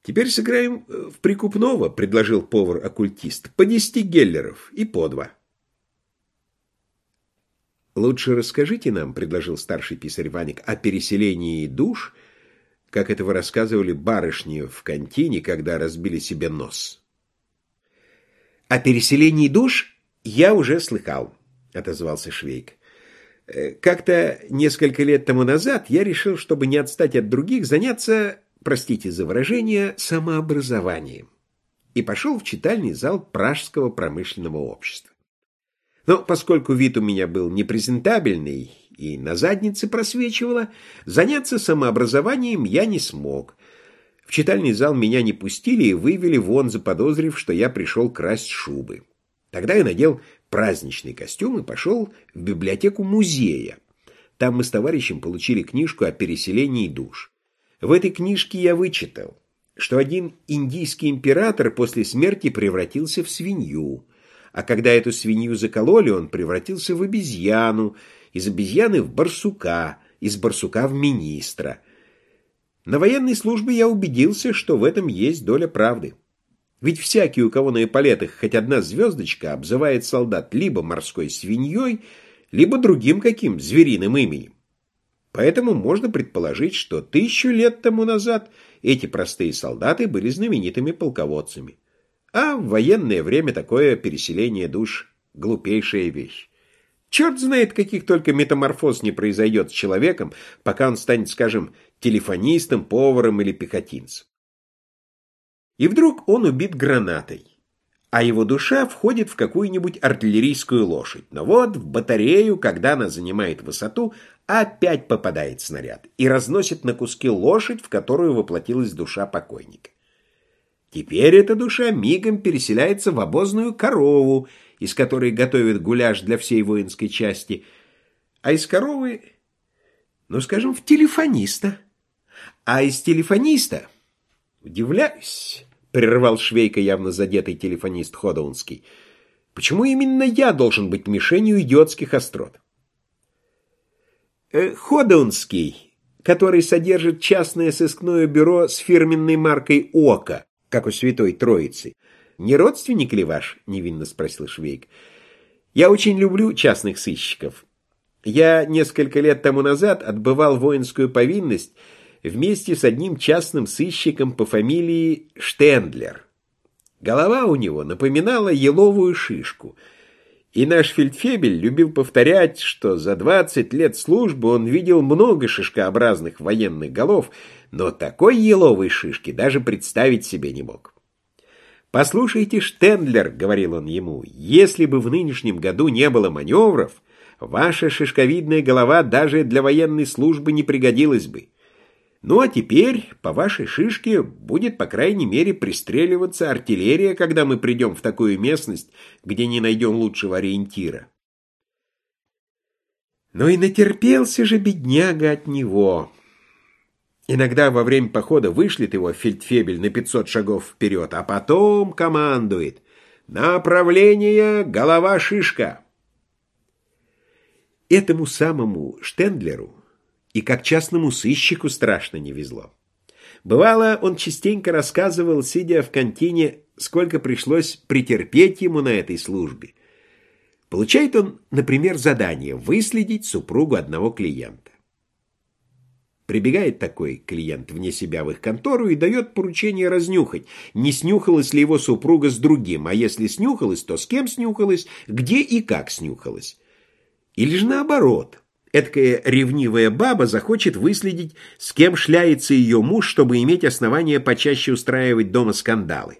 «Теперь сыграем в прикупного», — предложил повар-оккультист. «По 10 геллеров и по 2». «Лучше расскажите нам», — предложил старший писарь Ваник, «о переселении душ, как этого рассказывали барышни в контине, когда разбили себе нос». «О переселении душ я уже слыхал», — отозвался Швейк. «Как-то несколько лет тому назад я решил, чтобы не отстать от других, заняться, простите за выражение, самообразованием, и пошел в читальный зал Пражского промышленного общества. Но поскольку вид у меня был непрезентабельный и на заднице просвечивало, заняться самообразованием я не смог. В читальный зал меня не пустили и вывели вон, заподозрив, что я пришел красть шубы. Тогда я надел праздничный костюм и пошел в библиотеку музея. Там мы с товарищем получили книжку о переселении душ. В этой книжке я вычитал, что один индийский император после смерти превратился в свинью, а когда эту свинью закололи, он превратился в обезьяну, из обезьяны в барсука, из барсука в министра. На военной службе я убедился, что в этом есть доля правды. Ведь всякий, у кого на эполетах хоть одна звездочка, обзывает солдат либо морской свиньей, либо другим каким звериным именем. Поэтому можно предположить, что 1000 лет тому назад эти простые солдаты были знаменитыми полководцами. А в военное время такое переселение душ – глупейшая вещь. Черт знает, каких только метаморфоз не произойдет с человеком, пока он станет, скажем, телефонистом, поваром или пехотинцем. И вдруг он убит гранатой, а его душа входит в какую-нибудь артиллерийскую лошадь. Но вот в батарею, когда она занимает высоту, опять попадает снаряд и разносит на куски лошадь, в которую воплотилась душа покойника. Теперь эта душа мигом переселяется в обозную корову, из которой готовят гуляш для всей воинской части, а из коровы, ну, скажем, в телефониста. А из телефониста, удивляюсь, прервал Швейка явно задетый телефонист Ходоунский, почему именно я должен быть мишенью идиотских острот? Ходоунский, который содержит частное сыскное бюро с фирменной маркой «Око», как у Святой Троицы. «Не родственник ли ваш?» — невинно спросил Швейк. «Я очень люблю частных сыщиков. Я несколько лет тому назад отбывал воинскую повинность вместе с одним частным сыщиком по фамилии Штендлер. Голова у него напоминала еловую шишку, и наш фельдфебель любил повторять, что за 20 лет службы он видел много шишкообразных военных голов, но такой еловой шишки даже представить себе не мог. «Послушайте, Штендлер, — говорил он ему, — если бы в нынешнем году не было маневров, ваша шишковидная голова даже для военной службы не пригодилась бы. Ну а теперь по вашей шишке будет, по крайней мере, пристреливаться артиллерия, когда мы придем в такую местность, где не найдем лучшего ориентира». Но и натерпелся же бедняга от него. Иногда во время похода вышлет его фельдфебель на 500 шагов вперед, а потом командует: «Направление, голова-шишка». Этому самому Штендлеру и как частному сыщику страшно не везло. Бывало, он частенько рассказывал, сидя в кантине, сколько пришлось претерпеть ему на этой службе. Получает он, например, задание выследить супругу одного клиента. Прибегает такой клиент вне себя в их контору и дает поручение разнюхать, не снюхалась ли его супруга с другим, а если снюхалась, то с кем снюхалась, где и как снюхалась. Или же наоборот, эдакая ревнивая баба захочет выследить, с кем шляется ее муж, чтобы иметь основания почаще устраивать дома скандалы.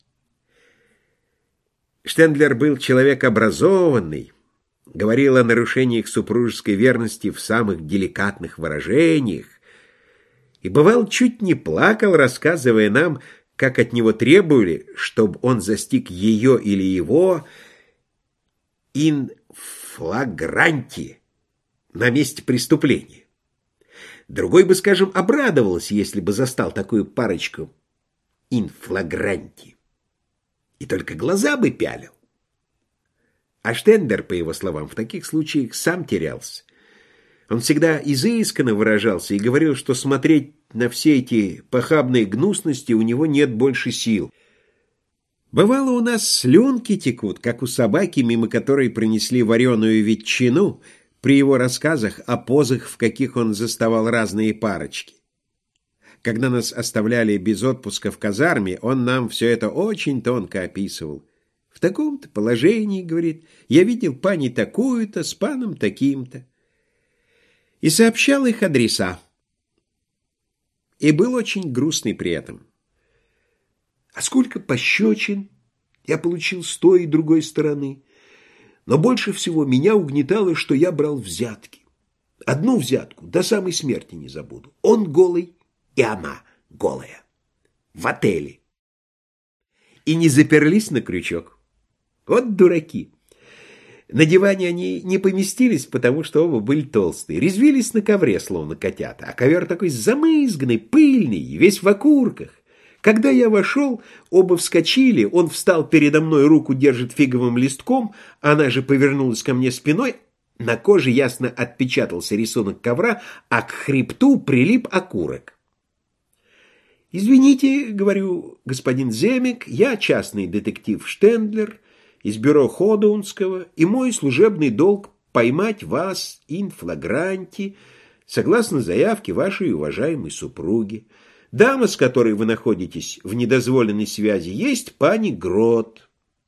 Штендлер был человек образованный, говорил о нарушениях супружеской верности в самых деликатных выражениях и, бывал, чуть не плакал, рассказывая нам, как от него требовали, чтобы он застиг ее или его in flagranti, на месте преступления. Другой бы, скажем, обрадовался, если бы застал такую парочку in flagranti, и только глаза бы пялил. А Штендлер, по его словам, в таких случаях сам терялся. Он всегда изысканно выражался и говорил, что смотреть на все эти похабные гнусности у него нет больше сил. Бывало, у нас слюнки текут, как у собаки, мимо которой принесли вареную ветчину, при его рассказах о позах, в каких он заставал разные парочки. Когда нас оставляли без отпуска в казарме, он нам все это очень тонко описывал. В таком-то положении, говорит, я видел пани такую-то с паном таким-то. И сообщал их адреса. И был очень грустный при этом. А сколько пощечин я получил с той и другой стороны. Но больше всего меня угнетало, что я брал взятки. Одну взятку до самой смерти не забуду. Он голый, и она голая. В отеле. И не заперлись на крючок. Вот дураки. На диване они не поместились, потому что оба были толстые. Резвились на ковре, словно котята. А ковер такой замызганный, пыльный, весь в окурках. Когда я вошел, оба вскочили, он встал передо мной, руку держит фиговым листком, она же повернулась ко мне спиной, на коже ясно отпечатался рисунок ковра, а к хребту прилип окурок. «Извините, — говорю, — господин Земик, я частный детектив Штендлер из бюро Ходоунского, и мой служебный долг — поймать вас ин флагранти, согласно заявке вашей уважаемой супруги. Дама, с которой вы находитесь в недозволенной связи, есть пани Грот».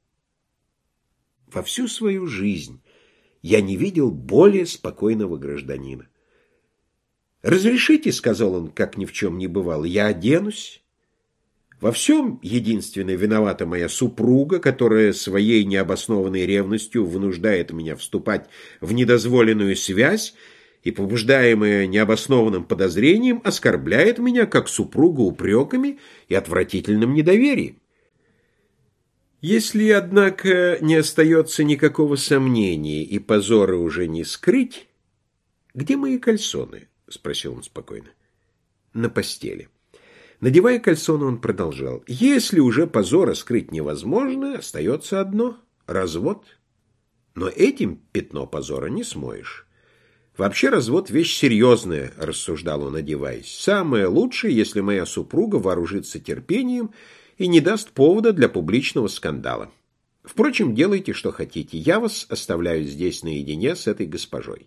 Во всю свою жизнь я не видел более спокойного гражданина. «Разрешите, — сказал он, как ни в чем не бывало, — я оденусь. Во всем единственно виновата моя супруга, которая своей необоснованной ревностью вынуждает меня вступать в недозволенную связь и, побуждаемая необоснованным подозрением, оскорбляет меня как супруга упреками и отвратительным недоверием. Если, однако, не остается никакого сомнения и позора уже не скрыть, где мои кальсоны?» — спросил он спокойно. «На постели». Надевая кальсоны, он продолжал. «Если уже позора скрыть невозможно, остается одно — развод. Но этим пятно позора не смоешь. Вообще развод — вещь серьезная», — рассуждал он, одеваясь. «Самое лучшее, если моя супруга вооружится терпением и не даст повода для публичного скандала. Впрочем, делайте, что хотите. Я вас оставляю здесь наедине с этой госпожой».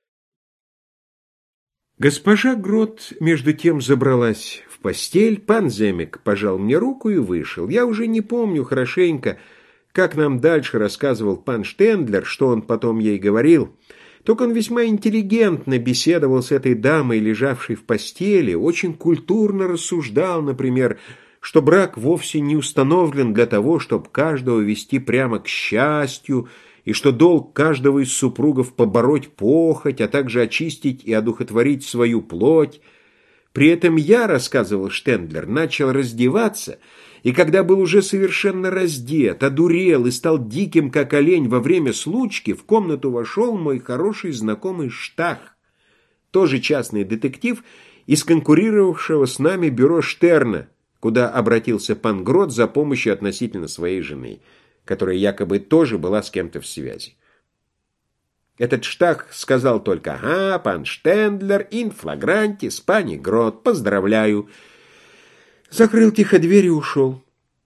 Госпожа Грот между тем забралась в постель, пан Земик пожал мне руку и вышел. Я уже не помню хорошенько, как нам дальше рассказывал пан Штендлер, что он потом ей говорил. Только он весьма интеллигентно беседовал с этой дамой, лежавшей в постели, очень культурно рассуждал, например, что брак вовсе не установлен для того, чтобы каждого вести прямо к счастью, и что долг каждого из супругов побороть похоть, а также очистить и одухотворить свою плоть. При этом я, рассказывал Штендлер, начал раздеваться, и когда был уже совершенно раздет, одурел и стал диким, как олень во время случки, в комнату вошел мой хороший знакомый Штах, тоже частный детектив из конкурировавшего с нами бюро Штерна, куда обратился пан Грот за помощью относительно своей жены, которая якобы тоже была с кем-то в связи. Этот Штах сказал только: «Ага, пан Штендлер, ин флагранти, с пани Грот, поздравляю». Закрыл тихо дверь и ушел.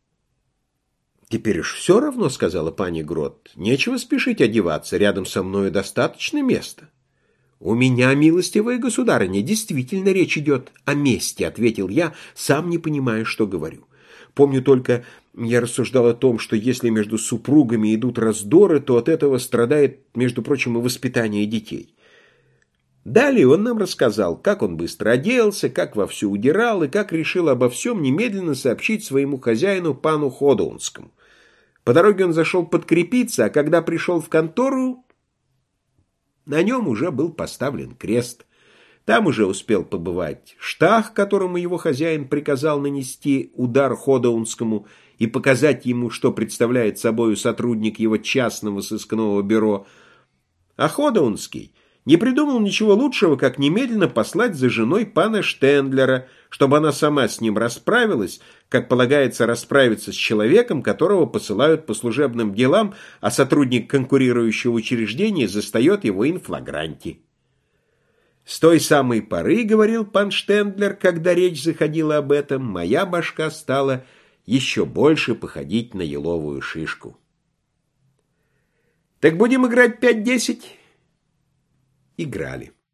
«Теперь уж все равно, — сказала пани Грот, — нечего спешить одеваться, рядом со мною достаточно места». «У меня, милостивая государыня, действительно речь идет о месте, — ответил я, сам не понимая, что говорю. Помню только, я рассуждал о том, что если между супругами идут раздоры, то от этого страдает, между прочим, и воспитание детей». Далее он нам рассказал, как он быстро оделся, как вовсю удирал и как решил обо всем немедленно сообщить своему хозяину, пану Ходоунскому. По дороге он зашел подкрепиться, а когда пришел в контору, на нем уже был поставлен крест. Там уже успел побывать Штах, которому его хозяин приказал нанести удар Ходоунскому и показать ему, что представляет собою сотрудник его частного сыскного бюро. А Ходоунский не придумал ничего лучшего, как немедленно послать за женой пана Штендлера, чтобы она сама с ним расправилась, как полагается расправиться с человеком, которого посылают по служебным делам, а сотрудник конкурирующего учреждения застает его ин флагранти. С той самой поры, говорил пан Штендлер, когда речь заходила об этом, моя башка стала еще больше походить на еловую шишку. Так будем играть 5-10? Играли.